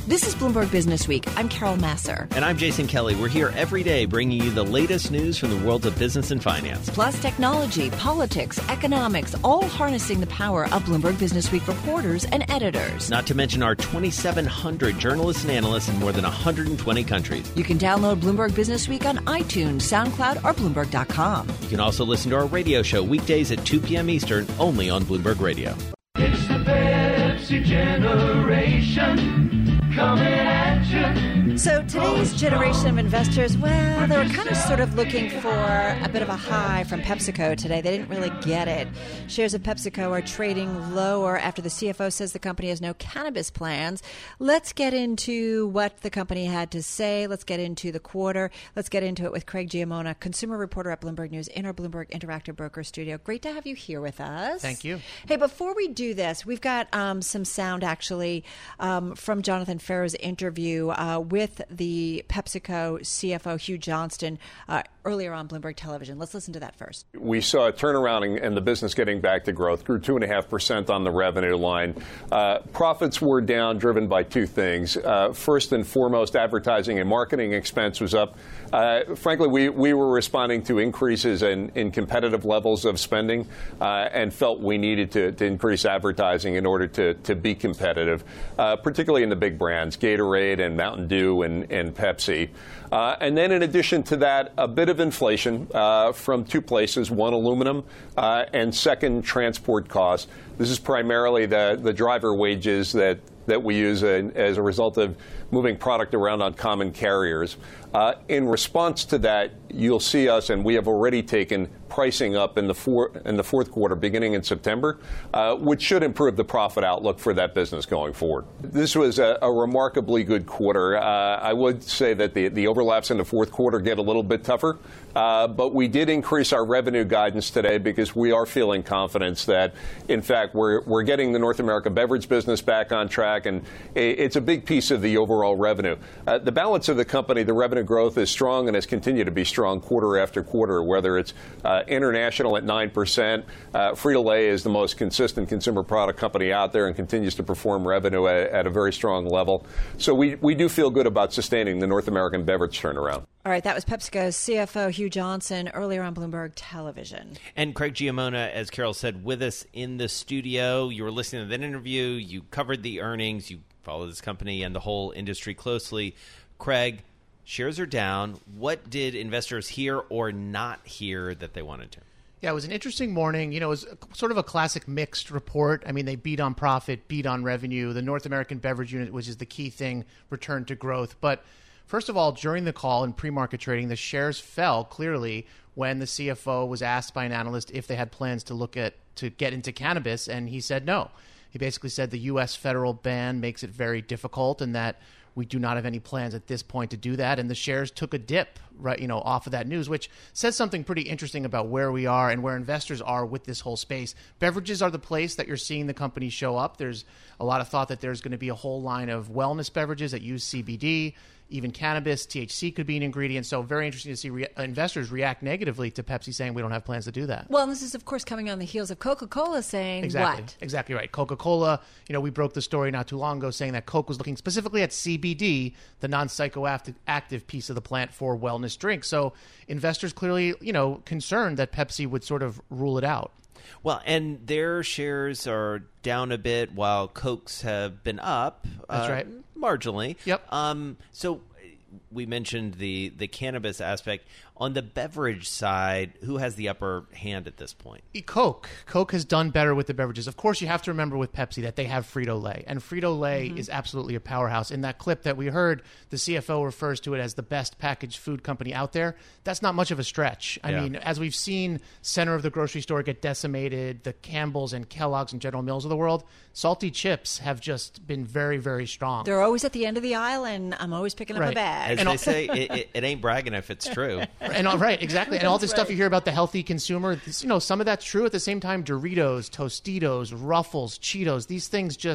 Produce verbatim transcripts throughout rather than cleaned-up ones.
This is Bloomberg Business Week. I'm Carol Massar. And I'm Jason Kelly. We're here every day bringing you the latest news from the world of business and finance. Plus technology, politics, economics, all harnessing the power of Bloomberg Business Week reporters and editors. Not to mention our twenty-seven hundred journalists and analysts in more than one hundred twenty countries. You can download Bloomberg Business Week on iTunes, SoundCloud, or Bloomberg dot com. You can also listen to our radio show weekdays at two p.m. Eastern, only on Bloomberg Radio. It's the Pepsi generation. Coming at you. So today's generation of investors, well, they were kind of sort of looking for a bit of a high from PepsiCo today. They didn't really get it. Shares of PepsiCo are trading lower after the C F O says the company has no cannabis plans. Let's get into what the company had to say. Let's get into the quarter. Let's get into it with Craig Giammona, consumer reporter at Bloomberg News in our Bloomberg Interactive Broker studio. Great to have you here with us. Thank you. Hey, before we do this, we've got um, some sound actually um, from Jonathan Ferro's interview uh, with the PepsiCo C F O, Hugh Johnston, uh, earlier on Bloomberg Television. Let's listen to that first. We saw a turnaround in, in the business getting back to growth, grew two point five percent on the revenue line. Uh, profits were down, driven by two things. Uh, first and foremost, advertising and marketing expense was up. Uh, frankly, we, we were responding to increases in, in competitive levels of spending uh, and felt we needed to, to increase advertising in order to, to be competitive, uh, particularly in the big brands, Gatorade and Mountain Dew and, and Pepsi. Uh, and then in addition to that, a bit of inflation uh, from two places, one aluminum uh, and second transport costs. This is primarily the, the driver wages that, that we use uh, as a result of moving product around on common carriers. Uh, in response to that, you'll see us, and we have already taken pricing up in the, four, in the fourth quarter, beginning in September, uh, which should improve the profit outlook for that business going forward. This was a, a remarkably good quarter. Uh, I would say that the, the overlaps in the fourth quarter get a little bit tougher, uh, but we did increase our revenue guidance today because we are feeling confidence that, in fact, we're, we're getting the North America beverage business back on track, and it's a big piece of the overall revenue. Uh, the balance of the company, the revenue growth is strong and has continued to be strong quarter after quarter, whether it's uh, international at nine percent. Uh, Frito-Lay is the most consistent consumer product company out there and continues to perform revenue at, at a very strong level. So we, we do feel good about sustaining the North American beverage turnaround. All right, that was PepsiCo's C F O, Hugh Johnston, earlier on Bloomberg Television. And Craig Giammona, as Carol said, with us in the studio. You were listening to that interview. You covered the earnings. You follow this company and the whole industry closely. Craig, shares are down. What did investors hear or not hear that they wanted to? Yeah, it was an interesting morning. You know, it was sort of a classic mixed report. I mean, they beat on profit, beat on revenue. The North American beverage unit, which is the key thing, returned to growth. But first of all, during the call in pre-market trading, the shares fell clearly when the C F O was asked by an analyst if they had plans to look at to get into cannabis, and he said no. He basically said the U S federal ban makes it very difficult and that we do not have any plans at this point to do that. And the shares took a dip, right, you know, off of that news, which says something pretty interesting about where we are and where investors are with this whole space. Beverages are the place that you're seeing the company show up. There's a lot of thought that there's going to be a whole line of wellness beverages that use C B D. Even cannabis, T H C could be an ingredient. So very interesting to see re- investors react negatively to Pepsi saying we don't have plans to do that. Well, and this is, of course, coming on the heels of Coca-Cola saying exactly, what? Exactly right. Coca-Cola, you know, we broke the story not too long ago saying that Coke was looking specifically at C B D, the non-psychoactive active piece of the plant for wellness drinks. So investors clearly, you know, concerned that Pepsi would sort of rule it out. Well, and their shares are down a bit while Coke's have been up. That's uh, right. Marginally. Yep. Um, so we mentioned the, the cannabis aspect. On the beverage side, who has the upper hand at this point? Coke. Coke has done better with the beverages. Of course, you have to remember with Pepsi that they have Frito-Lay. And Frito-Lay mm-hmm. is absolutely a powerhouse. In that clip that we heard, the C F O refers to it as the best packaged food company out there. That's not much of a stretch. I yeah. mean, as we've seen center of the grocery store get decimated, the Campbell's and Kellogg's and General Mills of the world, salty chips have just been very, very strong. They're always at the end of the aisle, and I'm always picking right. up a bag. As and they all- say, it, it, it ain't bragging if it's true. And all, right, exactly. And all this right. stuff you hear about the healthy consumer, this, you know, some of that's true. At the same time, Doritos, Tostitos, Ruffles, Cheetos, these things just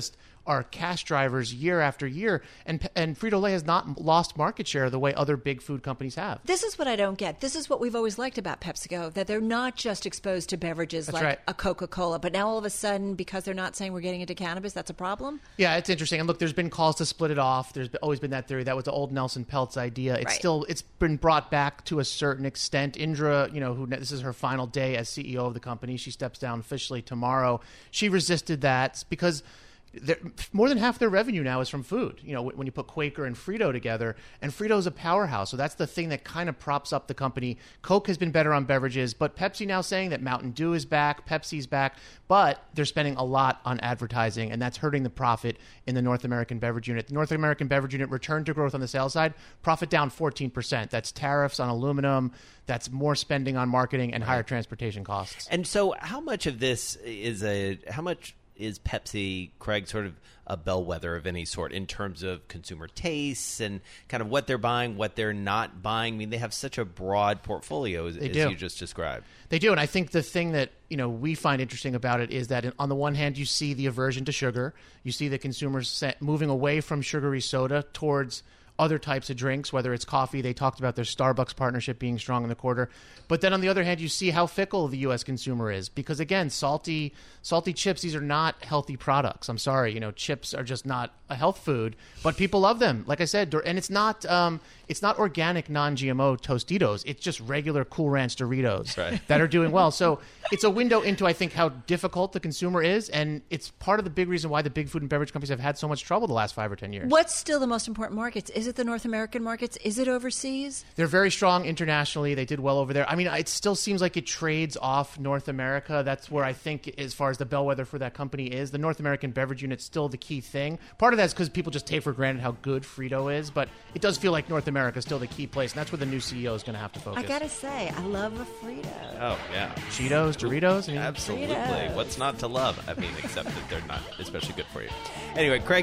are cash drivers year after year, and and Frito-Lay has not lost market share the way other big food companies have. This is what I don't get. This is what we've always liked about PepsiCo, that they're not just exposed to beverages That's like right. a Coca-Cola, but now all of a sudden, because they're not saying we're getting into cannabis, that's a problem? Yeah, it's interesting. And look, there's been calls to split it off. There's always been that theory. That was the old Nelson Peltz idea. It's Right. still, it's been brought back to a certain extent. Indra, you know, who this is her final day as C E O of the company. She steps down officially tomorrow. She resisted that because more than half their revenue now is from food. You know, when you put Quaker and Frito together, and Frito's a powerhouse, so that's the thing that kind of props up the company. Coke has been better on beverages, but Pepsi now saying that Mountain Dew is back, Pepsi's back, but they're spending a lot on advertising, and that's hurting the profit in the North American beverage unit. The North American beverage unit returned to growth on the sales side, profit down fourteen percent. That's tariffs on aluminum, that's more spending on marketing and higher transportation costs. And so how much of this is a, how much is Pepsi, Craig, sort of a bellwether of any sort in terms of consumer tastes and kind of what they're buying, what they're not buying? I mean, they have such a broad portfolio, as, as you just described. They do, and I think the thing that you know we find interesting about it is that on the one hand, you see the aversion to sugar. You see the consumers moving away from sugary soda towards other types of drinks, whether it's coffee. They talked about their Starbucks partnership being strong in the quarter. But then on the other hand, you see how fickle the U S consumer is. Because again, salty salty chips, these are not healthy products. I'm sorry, you know, chips are just not a health food, but people love them. Like I said, and it's not um, it's not organic non-G M O Tostitos. It's just regular Cool Ranch Doritos right. that are doing well. So it's a window into, I think, how difficult the consumer is. And it's part of the big reason why the big food and beverage companies have had so much trouble the last five or ten years. What's still the most important markets? Is it the North American markets? Is it overseas? They're very strong internationally. They did well over there. I mean, it still seems like it trades off North America. That's where I think, as far as the bellwether for that company is, the North American beverage unit's still the key thing. Part of that's because people just take for granted how good Frito is, but it does feel like North America is still the key place, and that's where the new C E O is going to have to focus. I gotta say, I love a Frito. Oh, yeah. Cheetos, Doritos? I mean, Absolutely. Fritos. What's not to love? I mean, except that they're not especially good for you. Anyway, Craig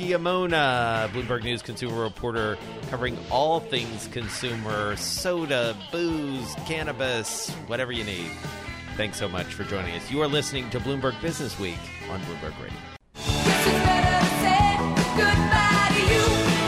Giamona, Bloomberg News consumer reporter, covering all things consumer, soda, booze, cannabis, whatever you need. Thanks so much for joining us. You are listening to Bloomberg Business Week on Bloomberg Radio. Guess it's better to say goodbye to you.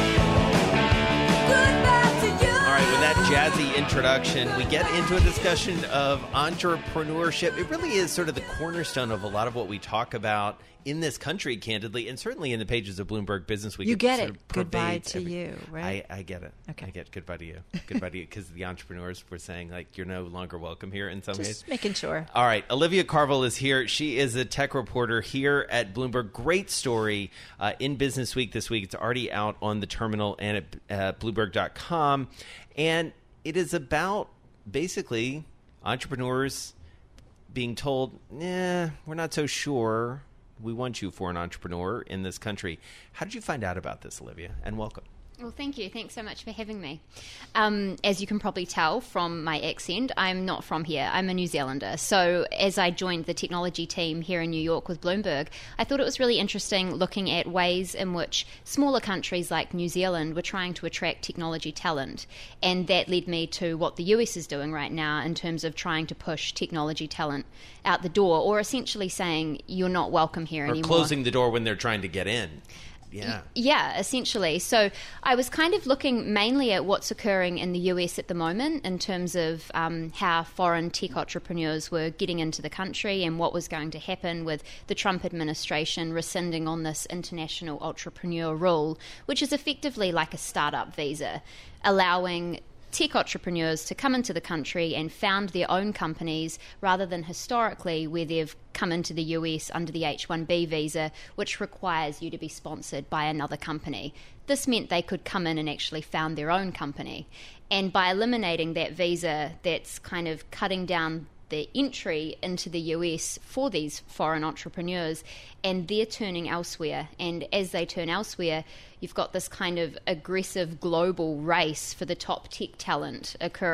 Goodbye to you. All right, with that jazzy introduction, we get into a discussion of entrepreneurship. It really is sort of the cornerstone of a lot of what we talk about in this country, candidly, and certainly in the pages of Bloomberg Business Week. You get sort it. of Goodbye pervades to every- you, right? I, I get it. Okay. I get goodbye to you. Goodbye to you, because the entrepreneurs were saying, like, you're no longer welcome here in some ways. Just making sure. All right, Olivia Carville is here. She is a tech reporter here at Bloomberg. Great story uh, in Business Week this week. It's already out on the terminal and at uh, Bloomberg dot com. And it is about basically entrepreneurs being told, nah, we're not so sure we want you for an entrepreneur in this country. How did you find out about this, Olivia? And welcome. Well, thank you. Thanks so much for having me. Um, as you can probably tell from my accent, I'm not from here. I'm a New Zealander. So as I joined the technology team here in New York with Bloomberg, I thought it was really interesting looking at ways in which smaller countries like New Zealand were trying to attract technology talent. And that led me to what the U S is doing right now in terms of trying to push technology talent out the door, or essentially saying you're not welcome here Or anymore. closing the door when they're trying to get in. Yeah. Yeah, essentially. So I was kind of looking mainly at what's occurring in the U S at the moment in terms of um, how foreign tech entrepreneurs were getting into the country and what was going to happen with the Trump administration rescinding on this international entrepreneur rule, which is effectively like a startup visa, allowing tech entrepreneurs to come into the country and found their own companies rather than historically where they've come into the U S under the H one B visa, which requires you to be sponsored by another company. This meant they could come in and actually found their own company. And by eliminating that visa, that's kind of cutting down the entry into the U S for these foreign entrepreneurs, and they're turning elsewhere. And as they turn elsewhere, you've got this kind of aggressive global race for the top tech talent occurring.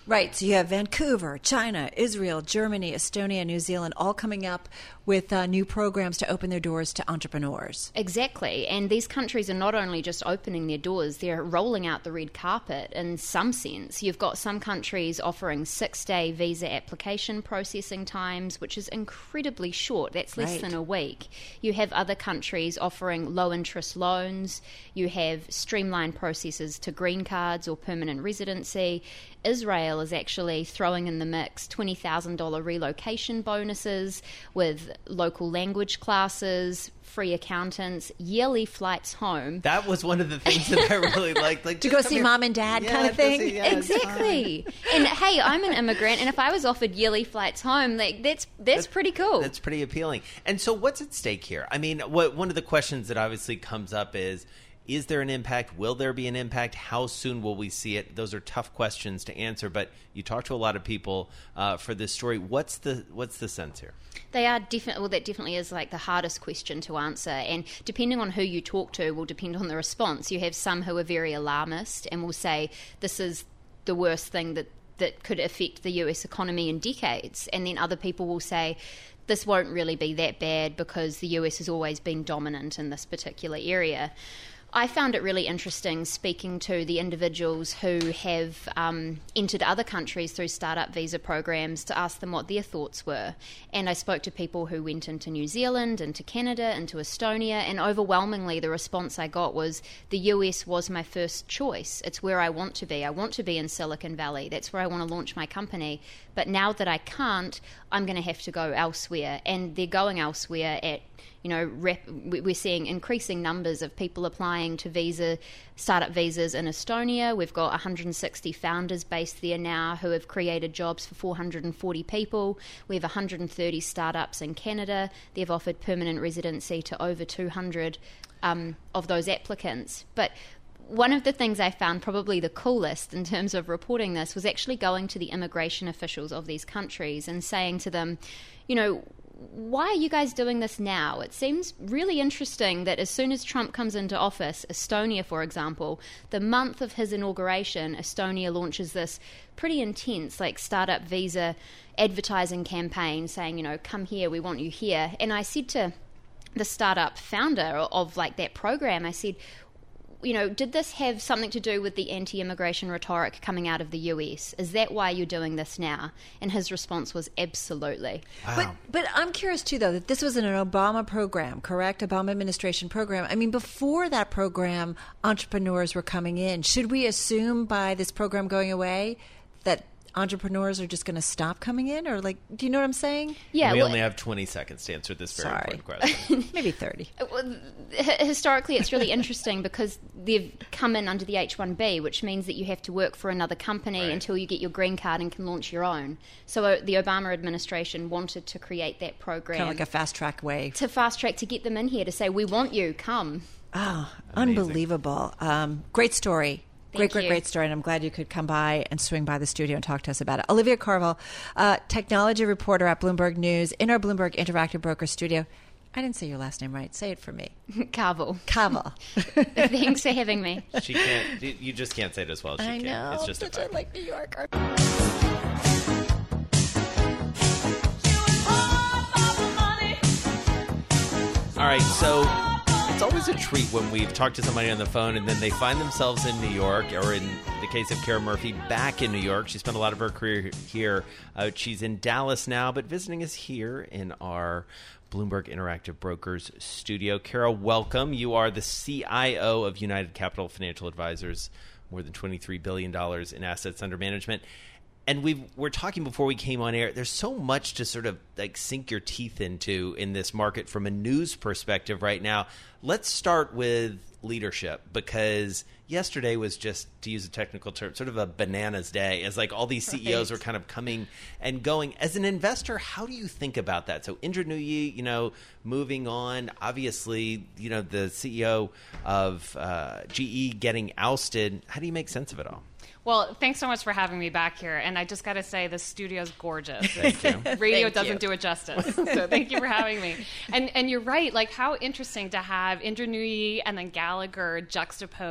Right. So you have Vancouver, China, Israel, Germany, Estonia, New Zealand, all coming up with uh, new programs to open their doors to entrepreneurs. Exactly. And these countries are not only just opening their doors, they're rolling out the red carpet in some sense. You've got some countries offering six-day visa application processing times, which is incredibly short. That's less Right. than a week. You have other countries offering low-interest loans. You have streamlined processes to green cards or permanent residency. Israel is actually throwing in the mix twenty thousand dollars relocation bonuses with local language classes, free accountants, yearly flights home. That was one of the things that I really liked. Like To just go come see here. mom and dad Yeah, kind of go thing. see- yeah, it's fine. Exactly. And hey, I'm an immigrant, and if I was offered yearly flights home, like that's that's pretty cool. That's pretty appealing. And so what's at stake here? I mean, what one of the questions that obviously comes up is, is there an impact? Will there be an impact? How soon will we see it? Those are tough questions to answer, but you talk to a lot of people uh, for this story. What's the what's the sense here? They are definitely, well, that definitely is like the hardest question to answer. And depending on who you talk to will depend on the response. You have some who are very alarmist and will say this is the worst thing that, that could affect the U S economy in decades. And then other people will say this won't really be that bad because the U S has always been dominant in this particular area. I found it really interesting speaking to the individuals who have um, entered other countries through startup visa programs to ask them what their thoughts were. And I spoke to people who went into New Zealand, into Canada, into Estonia, and overwhelmingly the response I got was the U S was my first choice. It's where I want to be. I want to be in Silicon Valley. That's where I want to launch my company. But now that I can't, I'm going to have to go elsewhere. And they're going elsewhere at You know, rep, we're seeing increasing numbers of people applying to visa, startup visas in Estonia. We've got one hundred sixty founders based there now who have created jobs for four hundred forty people. We have one hundred thirty startups in Canada. They've offered permanent residency to over two hundred um, of those applicants. But one of the things I found probably the coolest in terms of reporting this was actually going to the immigration officials of these countries and saying to them, you know, why are you guys doing this now? It seems really interesting that as soon as Trump comes into office, Estonia, for example, the month of his inauguration, Estonia launches this pretty intense, like, startup visa advertising campaign saying, you know, come here, we want you here. And I said to the startup founder of, like, that program, I said, you know, did this have something to do with the anti-immigration rhetoric coming out of the U S? Is that why you're doing this now? And his response was absolutely. Wow. But but I'm curious too, though, that this was an Obama program, correct? Obama administration program. I mean, before that program, entrepreneurs were coming in. Should we assume by this program going away that entrepreneurs are just going to stop coming in? Or, like, do you know what I'm saying? Yeah, we well, only have twenty seconds to answer this very Sorry. important question. Maybe thirty. Well, h- historically, it's really interesting because they've come in under the H one B, which means that you have to work for another company Right. until you get your green card and can launch your own. So uh, the Obama administration wanted to create that program Kind of like a fast track way. to fast track to get them in here to say, we want you, come. Oh, Amazing. unbelievable. Um, great story. Great, Thank great, you. great story. And I'm glad you could come by and swing by the studio and talk to us about it. Olivia Carvel, uh, technology reporter at Bloomberg News in our Bloomberg Interactive Broker studio. I didn't say your last name right. Say it for me. Carvel. Carvel. Thanks for having me. She can't. You just can't say it as well as she I can. know. It's just a such fact. a like New Yorker. All right, so it's always a treat when we've talked to somebody on the phone and then they find themselves in New York, or in the case of Kara Murphy, back in New York. She spent a lot of her career here. Uh, she's in Dallas now, but visiting us here in our Bloomberg Interactive Brokers studio. Kara, welcome. You are the C I O of United Capital Financial Advisors, more than twenty-three billion dollars in assets under management. And we were talking before we came on air, there's so much to sort of like sink your teeth into in this market from a news perspective right now. Let's start with leadership, because yesterday was just, to use a technical term, sort of a bananas day, as like all these C E Os Right. were kind of coming and going. As an investor, how do you think about that? So Indra Nooyi, you know, moving on, obviously, you know, the C E O of uh, G E getting ousted. How do you make sense of it all? Well, thanks so much for having me back here. And I just got to say, the studio's gorgeous. Thank you. Radio Thank doesn't you. do it justice. So thank you for having me. And and you're right. Like, how interesting to have Indra Nooyi and then Gallagher juxtaposed at the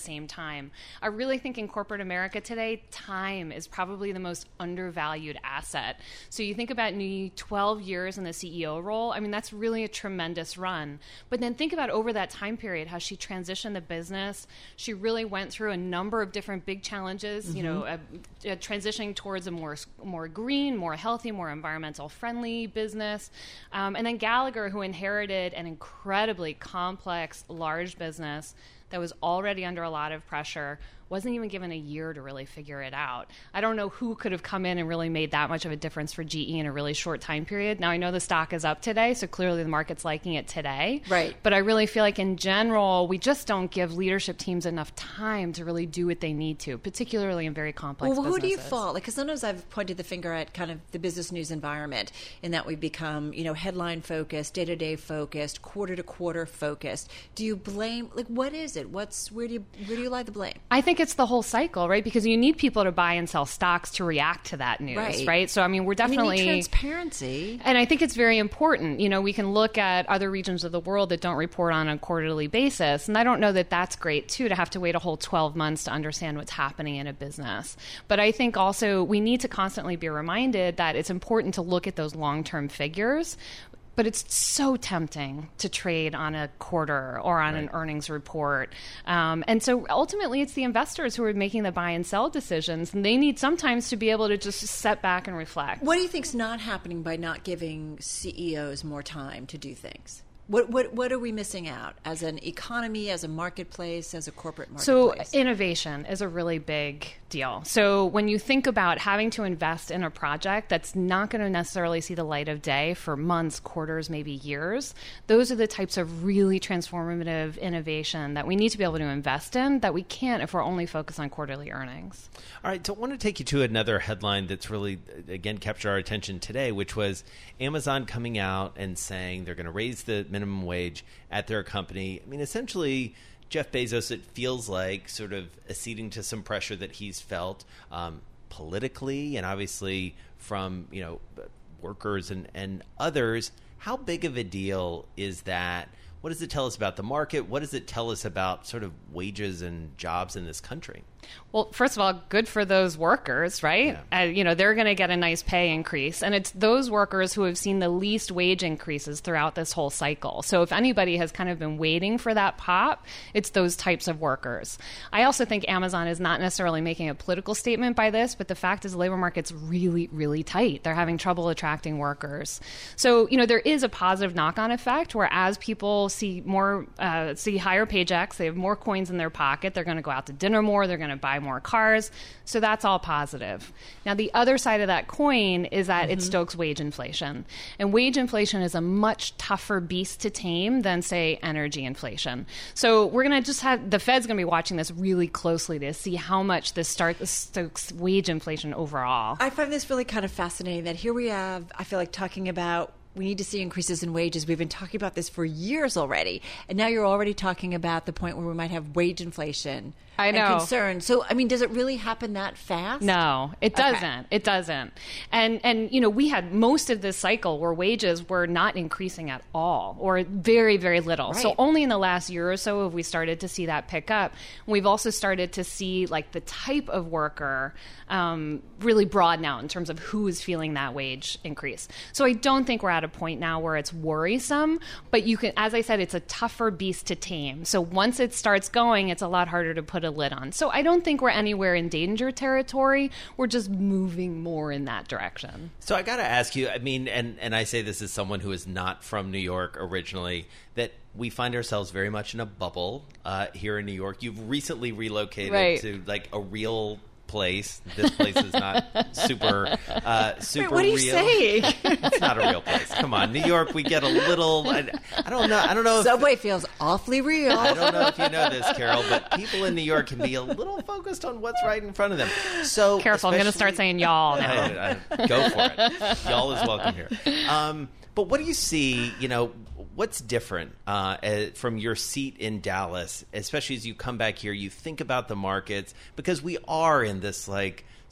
same time. I really think in corporate America today, time is probably the most undervalued asset. So you think about nearly twelve years in the C E O role. I mean, that's really a tremendous run. But then think about over that time period, how she transitioned the business. She really went through a number of different big challenges, mm-hmm. you know, uh, uh, transitioning towards a more, more green, more healthy, more environmental friendly business. Um, and then Gallagher, who inherited an incredibly complex, large business that was already under a lot of pressure, wasn't even given a year to really figure it out. I don't know who could have come in and really made that much of a difference for G E in a really short time period. Now, I know the stock is up today, so clearly the market's liking it today. Right. But I really feel like in general, we just don't give leadership teams enough time to really do what they need to, particularly in very complex well, who businesses. do you fault? Because sometimes I've pointed the finger at kind of the business news environment in that we become, you know, headline focused, day-to-day focused, quarter-to-quarter focused. Do you blame, like, what is it? What's, where do you, where do you lie the blame? I think it's the whole cycle, right? Because you need people to buy and sell stocks to react to that news, right? Right. So, I mean, we're definitely... You need transparency. And I think it's very important. You know, we can look at other regions of the world that don't report on a quarterly basis, and I don't know that that's great, too, to have to wait a whole twelve months to understand what's happening in a business. But I think also we need to constantly be reminded that it's important to look at those long-term figures. But it's so tempting to trade on a quarter or on right. an earnings report. Um, and so ultimately, it's the investors who are making the buy and sell decisions. And they need sometimes to be able to just step back and reflect. What do you think's not happening by not giving C E Os more time to do things? What what what are we missing out as an economy, as a marketplace, as a corporate marketplace? So innovation is a really big deal. So when you think about having to invest in a project that's not going to necessarily see the light of day for months, quarters, maybe years, those are the types of really transformative innovation that we need to be able to invest in that we can't if we're only focused on quarterly earnings. All right, so I want to take you to another headline that's really, again, captured our attention today, which was Amazon coming out and saying they're going to raise the minimum wage at their company. I mean, essentially, Jeff Bezos, it feels like, sort of acceding to some pressure that he's felt um, politically and obviously from, you know, workers and, and others. How big of a deal is that? What does it tell us about the market? What does it tell us about sort of wages and jobs in this country? Well, first of all, good for those workers, right? Yeah. Uh, you know, they're going to get a nice pay increase. And it's those workers who have seen the least wage increases throughout this whole cycle. So if anybody has kind of been waiting for that pop, it's those types of workers. I also think Amazon is not necessarily making a political statement by this, but the fact is the labor market's really, really tight. They're having trouble attracting workers. So, you know, there is a positive knock-on effect where as people see more, uh, see higher paychecks, they have more coins in their pocket, they're going to go out to dinner more, they're going to buy more cars. So that's all positive. Now, the other side of that coin is that mm-hmm. it stokes wage inflation. And wage inflation is a much tougher beast to tame than, say, energy inflation. So we're going to just have, the Fed's going to be watching this really closely to see how much this start, stokes wage inflation overall. I find this really kind of fascinating that here we have, I feel like, talking about we need to see increases in wages. We've been talking about this for years already. And now you're already talking about the point where we might have wage inflation. I know. And concern. So, I mean, does it really happen that fast? No, it doesn't. Okay. It doesn't. And, and, you know, we had most of this cycle where wages were not increasing at all or very, very little. Right. So only in the last year or so have we started to see that pick up. We've also started to see, like, the type of worker um, really broaden out in terms of who is feeling that wage increase. So I don't think we're at a point now where it's worrisome, but you can, as I said, it's a tougher beast to tame. So once it starts going, it's a lot harder to put a lid on. So I don't think we're anywhere in danger territory. We're just moving more in that direction. So I got to ask you, I mean, and, and I say this as someone who is not from New York originally, that we find ourselves very much in a bubble uh, here in New York. You've recently relocated right. to like a real place. This place is not super uh, super Wait, what are you real. saying? It's not a real place. Come on, New York. We get a little. I, I don't know. I don't know. If, Subway feels awfully real. I don't know if you know this, Carol, but people in New York can be a little focused on what's right in front of them. So careful, I'm going to start saying y'all now. I, I, go for it. Y'all is welcome here. Um, but what do you see? You know, what's different uh, from your seat in Dallas, especially as you come back here? You think about the markets because we are in this like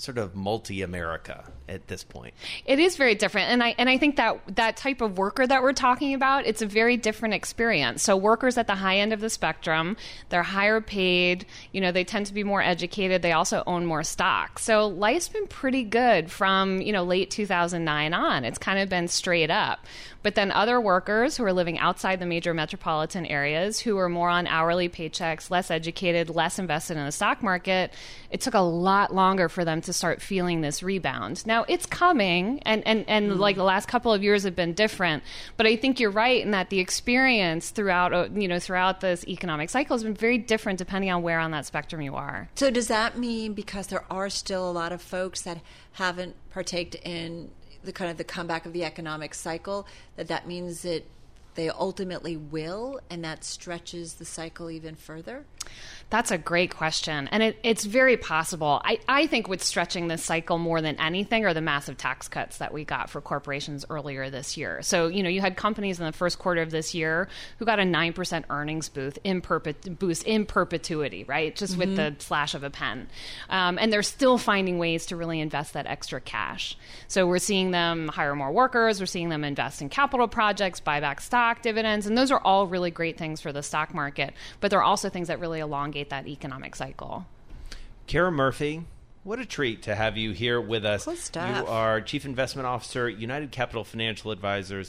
sort of multi-America at this point. It is very different. And I and I think that that type of worker that we're talking about, it's a very different experience. So workers at the high end of the spectrum, they're higher paid, you know, they tend to be more educated, they also own more stock. So life's been pretty good from, you know, late two thousand nine on. It's kind of been straight up. But then other workers who are living outside the major metropolitan areas, who are more on hourly paychecks, less educated, less invested in the stock market, it took a lot longer for them to start feeling this rebound. Now, it's coming, and, and, and mm. like the last couple of years have been different. But I think you're right in that the experience throughout, uh, you know, throughout this economic cycle has been very different depending on where on that spectrum you are. So does that mean, because there are still a lot of folks that haven't partaked in the kind of the comeback of the economic cycle, that that means that they ultimately will, and that stretches the cycle even further? That's a great question. And it, it's very possible. I, I think what's stretching this cycle more than anything are the massive tax cuts that we got for corporations earlier this year. So, you know, you had companies in the first quarter of this year who got a nine percent earnings boost in, perpet- boost in perpetuity, right? Just mm-hmm. with the slash of a pen. Um, and they're still finding ways to really invest that extra cash. So we're seeing them hire more workers. We're seeing them invest in capital projects, buy back stock, dividends. And those are all really great things for the stock market. But there are also things that really elongate that economic cycle. Kara Murphy, what a treat to have you here with us. Cool stuff. You are Chief Investment Officer, United Capital Financial Advisors.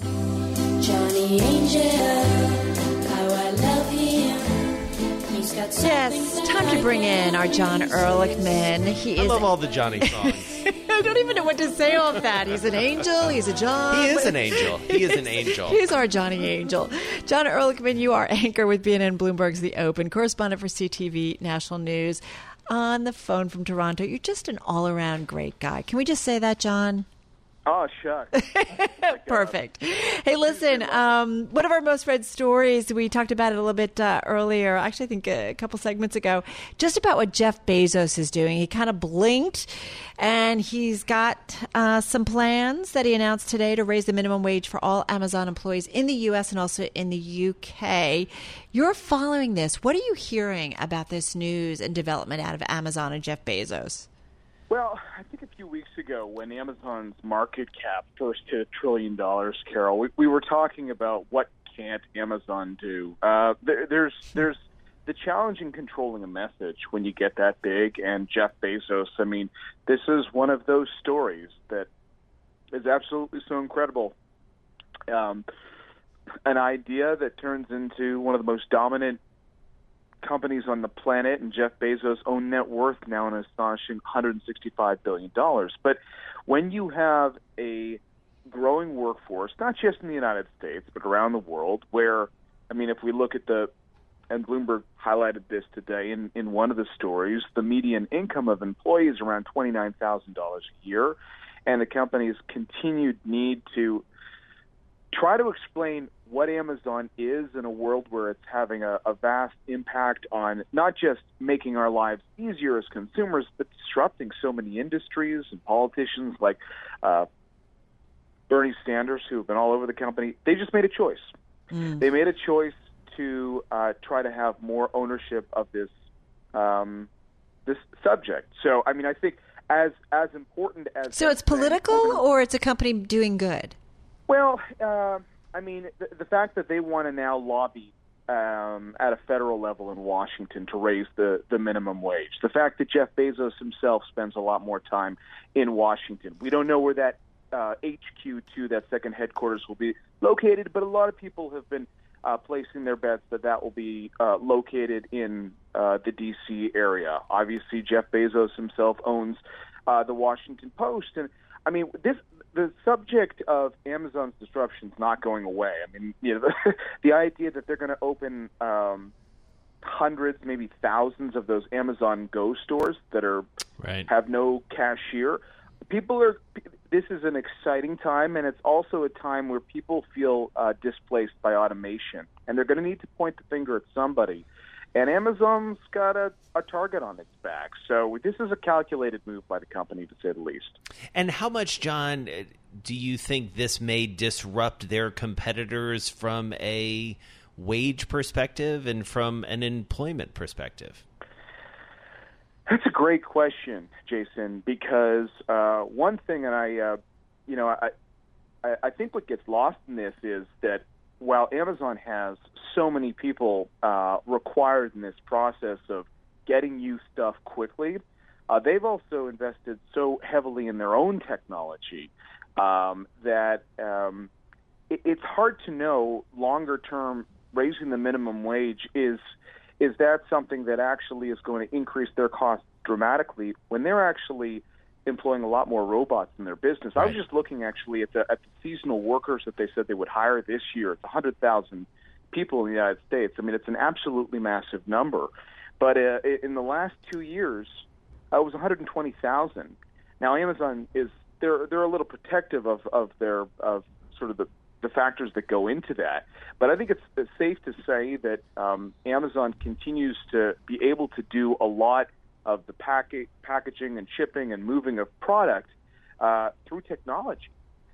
Johnny Angel, how I love him. He's got Yes, time to bring in our John Ehrlichman. He I is love all the Johnny songs. I don't even know what to say of that. He's an angel. He's a John. He is an angel. He is an angel. He's our Johnny Angel. John Ehrlichman, you are anchor with B N N Bloomberg's The Open, correspondent for C T V National News. On the phone from Toronto, you're just an all-around great guy. Can we just say that, John? Oh, shucks. Perfect. Hey, listen, um, one of our most read stories, we talked about it a little bit uh, earlier, actually I think a couple segments ago, just about what Jeff Bezos is doing. He kind of blinked, and he's got uh, some plans that he announced today to raise the minimum wage for all Amazon employees in the U S and also in the U K. You're following this. What are you hearing about this news and development out of Amazon and Jeff Bezos? Well, I think a few weeks ago when Amazon's market cap first hit a trillion dollars, Carol, we, we were talking about what can't Amazon do. Uh, there, there's there's the challenge in controlling a message when you get that big. And Jeff Bezos, I mean, this is one of those stories that is absolutely so incredible. Um, an idea that turns into one of the most dominant companies on the planet, and Jeff Bezos' own net worth now an astonishing one hundred sixty-five billion dollars. But when you have a growing workforce, not just in the United States, but around the world, where, I mean, if we look at the, and Bloomberg highlighted this today in, in one of the stories, the median income of employees around twenty-nine thousand dollars a year, and the company's continued need to try to explain what Amazon is in a world where it's having a, a vast impact on not just making our lives easier as consumers, but disrupting so many industries and politicians like uh, Bernie Sanders, who have been all over the company. They just made a choice. Mm. They made a choice to uh, try to have more ownership of this um, this subject. So, I mean, I think as as important as so, it's political, or it's a company doing good. Well, uh, I mean, the, the fact that they want to now lobby um, at a federal level in Washington to raise the, the minimum wage, the fact that Jeff Bezos himself spends a lot more time in Washington. We don't know where that uh, H Q two, that second headquarters, will be located, but a lot of people have been uh, placing their bets that that will be uh, located in uh, the D C area. Obviously, Jeff Bezos himself owns uh, the Washington Post, and I mean, this. The subject of Amazon's disruption is not going away. I mean, you know, the, the idea that they're going to open um, hundreds, maybe thousands of those Amazon Go stores that are right. have no cashier. People are. This is an exciting time, and it's also a time where people feel uh, displaced by automation, and they're going to need to point the finger at somebody. And Amazon's got a, a target on its back. So this is a calculated move by the company, to say the least. And how much, John, do you think this may disrupt their competitors from a wage perspective and from an employment perspective? That's a great question, Jason, because uh, one thing, and I, uh, you know, I, I, I think what gets lost in this is that while Amazon has so many people uh, required in this process of getting you stuff quickly, uh, they've also invested so heavily in their own technology um, that um, it, it's hard to know longer term raising the minimum wage is is that something that actually is going to increase their costs dramatically when they're actually employing a lot more robots in their business. Right. I was just looking actually at the at the seasonal workers that they said they would hire this year. It's one hundred thousand people in the United States. I mean, it's an absolutely massive number. But uh, in the last two years, uh, it was one hundred twenty thousand. Now, Amazon is they're they're a little protective of of their of sort of the the factors that go into that. But I think it's, it's safe to say that um, Amazon continues to be able to do a lot of the pack- packaging and shipping and moving of product uh, through technology.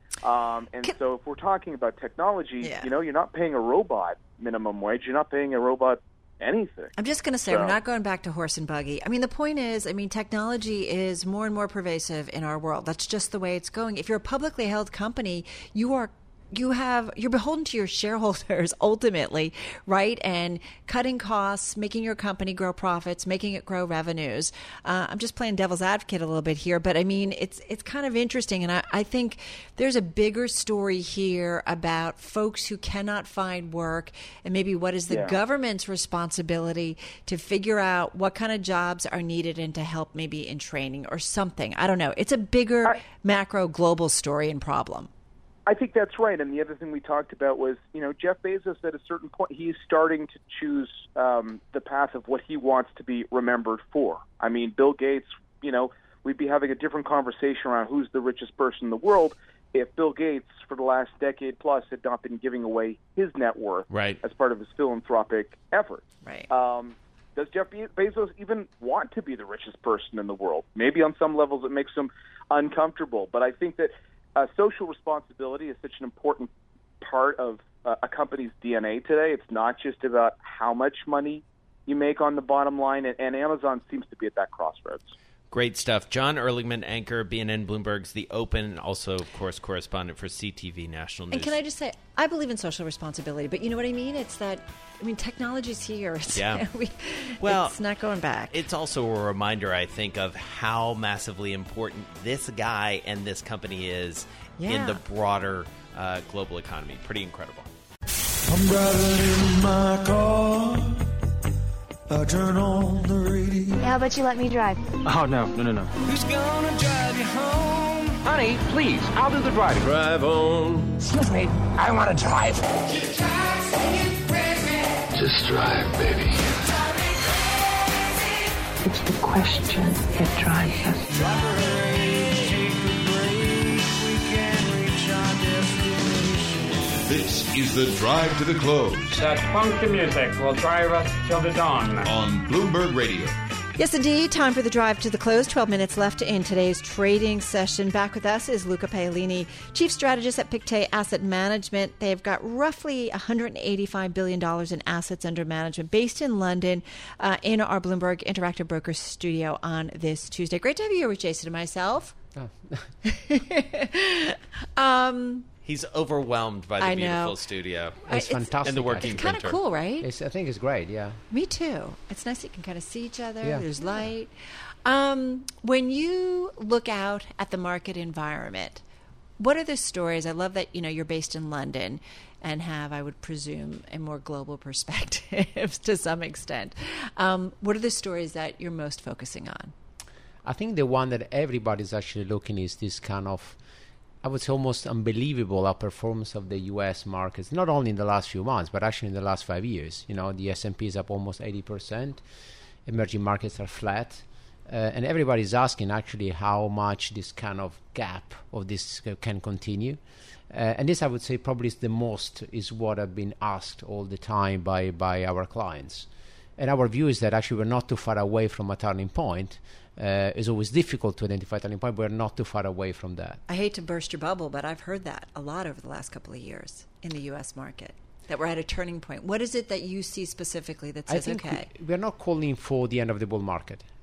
Um, and Can, so if we're talking about technology, yeah. you know, you're not paying a robot minimum wage. You're not paying a robot anything. I'm just going to say, so. We're not going back to horse and buggy. I mean, the point is, I mean, technology is more and more pervasive in our world. That's just the way it's going. If you're a publicly held company, you are You have you're beholden to your shareholders ultimately, right? And cutting costs, making your company grow profits, making it grow revenues. Uh, I'm just playing devil's advocate a little bit here, but I mean it's it's kind of interesting, and I, I think there's a bigger story here about folks who cannot find work, and maybe what is the yeah. government's responsibility to figure out what kind of jobs are needed and to help maybe in training or something. I don't know. It's a bigger I- macro global story and problem. I think that's right. And the other thing we talked about was, you know, Jeff Bezos at a certain point, he's starting to choose um, the path of what he wants to be remembered for. I mean, Bill Gates, you know, we'd be having a different conversation around who's the richest person in the world if Bill Gates, for the last decade plus, had not been giving away his net worth right. as part of his philanthropic efforts. Right. Um, does Jeff Bezos even want to be the richest person in the world? Maybe on some levels it makes him uncomfortable. But I think that Uh, social responsibility is such an important part of uh, a company's D N A today. It's not just about how much money you make on the bottom line, and, and Amazon seems to be at that crossroads. Great stuff. John Ehrlichman, anchor, B N N Bloomberg's The Open, also, of course, correspondent for C T V National News. And can I just say, I believe in social responsibility, but you know what I mean? It's that, I mean, technology's here. It's, yeah. we, well, it's not going back. It's also a reminder, I think, of how massively important this guy and this company is yeah. in the broader uh, global economy. Pretty incredible. I'm driving in my car. I turn on the radio. Yeah, how about you let me drive? Oh, no, no, no, no. Who's gonna drive you home? Honey, please, I'll do the driving. Drive on. Excuse me, I want to drive. Just drive, baby. It's the question that drives us. This is the Drive to the Close. That funky music will drive us till the dawn. On Bloomberg Radio. Yes, indeed. Time for the Drive to the Close. twelve minutes left in today's trading session. Back with us is Luca Paolini, Chief Strategist at Pictet Asset Management. They've got roughly one hundred eighty-five billion dollars in assets under management based in London uh, in our Bloomberg Interactive Brokers studio on this Tuesday. Great to have you here with Jason and myself. Oh. um... He's overwhelmed by the I beautiful know. studio. It's, it's fantastic. And the working It's kind of cool, right? It's, I think it's great, yeah. Me too. It's nice that you can kind of see each other. Yeah. There's light. Um, when you look out at the market environment, what are the stories? I love that, you know, you're based in London and have, I would presume, a more global perspective to some extent. Um, what are the stories that you're most focusing on? I think the one that everybody's actually looking is this kind of, I would say, almost unbelievable outperformance of the U S markets, not only in the last few months, but actually in the last five years. You know, the S and P is up almost eighty percent. Emerging markets are flat. Uh, and everybody's asking, actually, how much this kind of gap of this uh, can continue. Uh, and this, I would say, probably is the most is what I've been asked all the time by, by our clients. And our view is that actually we're not too far away from a turning point. Uh, it's always difficult to identify a turning point, but we're not too far away from that. I hate to burst your bubble, but I've heard that a lot over the last couple of years in the U S market, that we're at a turning point. What is it that you see specifically that says, I think okay? we, we're not calling for the end of the bull market.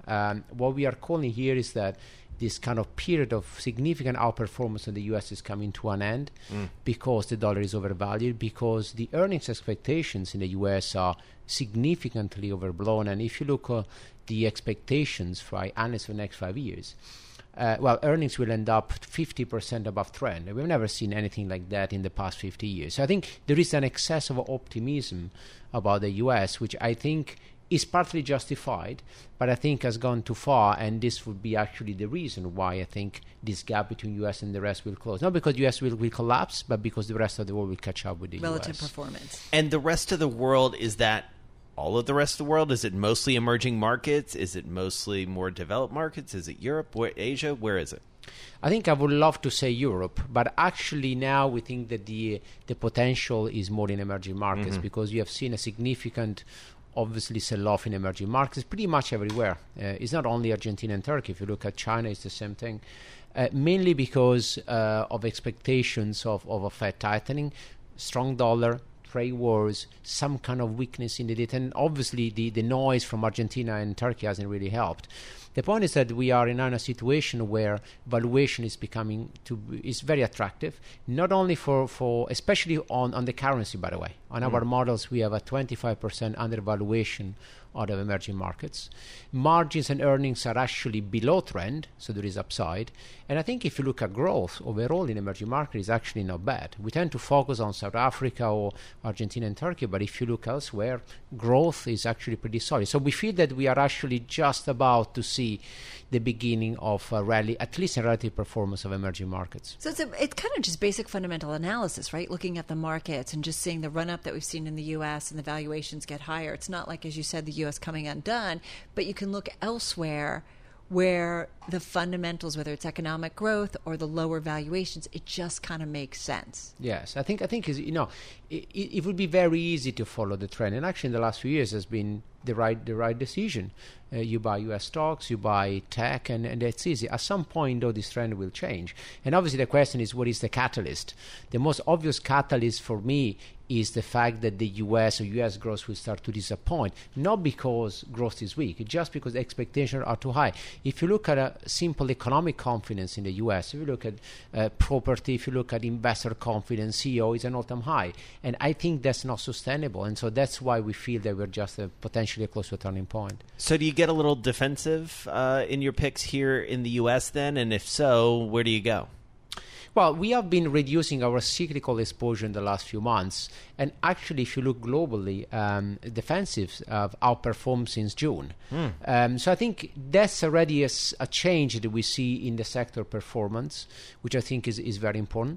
Um, what we are calling here is that this kind of period of significant outperformance in the U S is coming to an end mm. because the dollar is overvalued, because the earnings expectations in the U S are significantly overblown. And if you look at uh, the expectations for analysts for the next five years, uh, well, earnings will end up fifty percent above trend. We've never seen anything like that in the past fifty years. So I think there is an excess of optimism about the U S, which I think is partly justified, but I think has gone too far, and this would be actually the reason why I think this gap between U S and the rest will close. Not because U S will, will collapse, but because the rest of the world will catch up with the relative U S. Performance. And the rest of the world, is that all of the rest of the world? Is it mostly emerging markets? Is it mostly more developed markets? Is it Europe? Where, Asia? Where is it? I think I would love to say Europe, but actually now we think that the the potential is more in emerging markets mm-hmm. because you have seen a significant obviously sell-off in emerging markets pretty much everywhere. Uh, it's not only Argentina and Turkey. If you look at China, it's the same thing. Uh, mainly because uh, of expectations of, of a Fed tightening, strong dollar, trade wars, some kind of weakness in the data. And obviously the, the noise from Argentina and Turkey hasn't really helped. The point is that we are in a situation where valuation is becoming to is very attractive, not only for, for especially on, on the currency, by the way. On mm. our models, we have a twenty-five percent undervaluation out of emerging markets. Margins and earnings are actually below trend, so there is upside. And I think if you look at growth overall in emerging markets, it's actually not bad. We tend to focus on South Africa or Argentina and Turkey, but if you look elsewhere, growth is actually pretty solid. So we feel that we are actually just about to see the beginning of a rally, at least in relative performance of emerging markets. So it's, a, it's kind of just basic fundamental analysis, right? Looking at the markets and just seeing the run-up that we've seen in the U S and the valuations get higher. It's not like, as you said, the U S coming undone, but you can look elsewhere where the fundamentals, whether it's economic growth or the lower valuations, it just kind of makes sense. Yes, I think I think is you know it, it would be very easy to follow the trend, and actually in the last few years has been the right the right decision. Uh, you buy U S stocks, you buy tech, and, and it's easy. At some point, though, this trend will change. And obviously the question is, what is the catalyst? The most obvious catalyst for me is the fact that the U S or U S growth will start to disappoint, not because growth is weak, just because expectations are too high. If you look at a simple economic confidence in the U S, if you look at uh, property, if you look at investor confidence, C E O is an all-time high. And I think that's not sustainable. And so that's why we feel that we're just uh, potentially close to a turning point. So do you get a little defensive uh, in your picks here in the U S then? And if so, where do you go? Well, we have been reducing our cyclical exposure in the last few months. And actually, if you look globally, um, defensives have outperformed since June. Mm. Um, so I think that's already a, a change that we see in the sector performance, which I think is, is very important.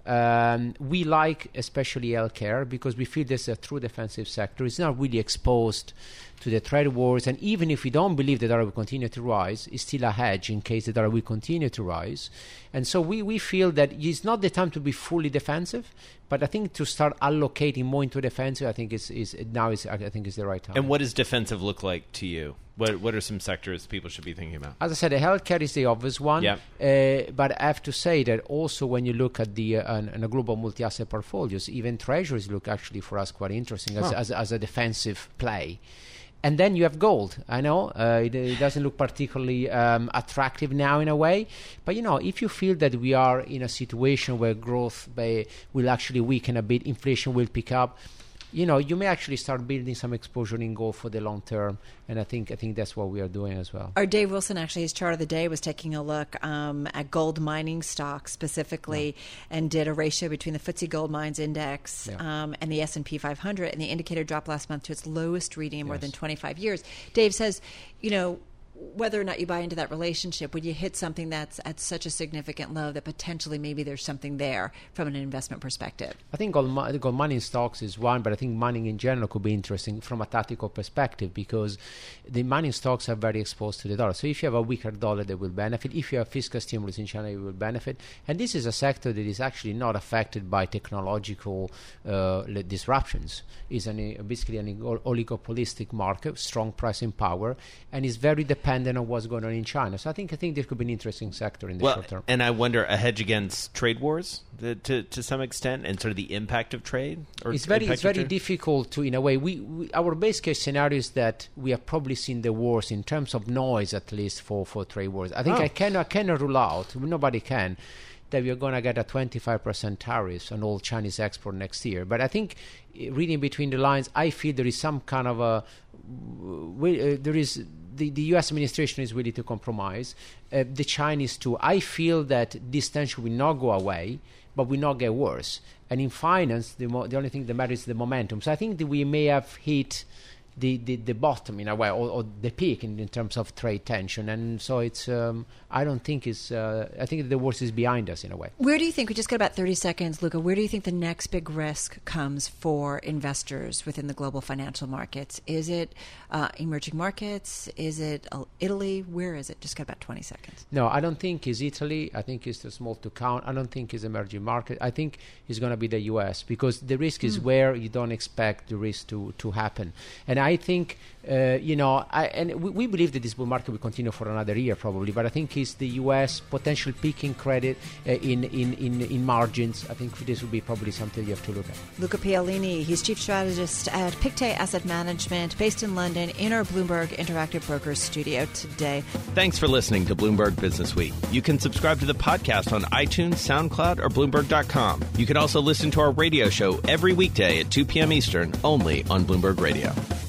Um, we like especially healthcare because we feel there's a true defensive sector. It's not really exposed to the trade wars, and even if we don't believe the dollar will continue to rise, it's still a hedge in case the dollar will continue to rise. And so we, we feel that it's not the time to be fully defensive, but I think to start allocating more into defensive, I think is is now is I think is the right time. And what does defensive look like to you? What what are some sectors people should be thinking about? As I said, the healthcare is the obvious one. Yeah. Uh, but I have to say that also when you look at the uh, an, a global multi-asset portfolios, even treasuries look actually for us quite interesting as, huh. as, as a defensive play. And then you have gold. I know uh, it, it doesn't look particularly um, attractive now in a way, but you know, if you feel that we are in a situation where growth may, will actually weaken a bit, inflation will pick up, you know, you may actually start building some exposure in gold for the long term, and I think I think that's what we are doing as well. Our Dave Wilson, actually, his chart of the day was taking a look um, at gold mining stocks specifically, yeah. and did a ratio between the F T S E Gold Mines Index yeah. um, and the S and P five hundred, and the indicator dropped last month to its lowest reading in more yes. than twenty-five years. Dave says, you know, whether or not you buy into that relationship, when you hit something that's at such a significant low that potentially maybe there's something there from an investment perspective. I think gold, gold mining stocks is one, but I think mining in general could be interesting from a tactical perspective because the mining stocks are very exposed to the dollar. So if you have a weaker dollar, they will benefit. If you have fiscal stimulus in China, you will benefit. And this is a sector that is actually not affected by technological uh, disruptions. It's an, basically an oligopolistic market, strong pricing power, and is very dependent dependent on what's going on in China. So I think I think this could be an interesting sector in the well, short term. And I wonder a hedge against trade wars the, to to some extent, and sort of the impact of trade. Or it's very it's very trade? difficult to, in a way. We, we our base case scenario is that we have probably seen the worst in terms of noise, at least for, for trade wars. I think oh. I cannot I cannot rule out. Nobody can. That we're going to get a twenty-five percent tariffs on all Chinese export next year. But I think, reading between the lines, I feel there is some kind of a, uh, there is, the, the U S administration is willing to compromise, uh, the Chinese too. I feel that this tension will not go away, but will not get worse. And in finance, the, mo- the only thing that matters is the momentum. So I think that we may have hit the, the, the bottom in a way, or, or the peak in, in terms of trade tension. And so it's, um, I don't think it's, uh, I think the worst is behind us in a way. Where do you think, we just got about thirty seconds, Luca, where do you think the next big risk comes for investors within the global financial markets? Is it uh, emerging markets? Is it uh, Italy? Where is it? Just got about twenty seconds. No, I don't think it's Italy. I think it's too small to count. I don't think it's emerging market. I think it's going to be the U S because the risk is mm. where you don't expect the risk to, to happen. And I think, uh, you know, I, and we, we believe that this bull market will continue for another year probably, but I think it's the U S potential peak in credit uh, in, in, in, in margins. I think this will be probably something you have to look at. Luca Pialini, he's chief strategist at Pictet Asset Management, based in London, in our Bloomberg Interactive Brokers studio today. Thanks for listening to Bloomberg Business Week. You can subscribe to the podcast on iTunes, SoundCloud, or Bloomberg dot com. You can also listen to our radio show every weekday at two p.m. Eastern, only on Bloomberg Radio.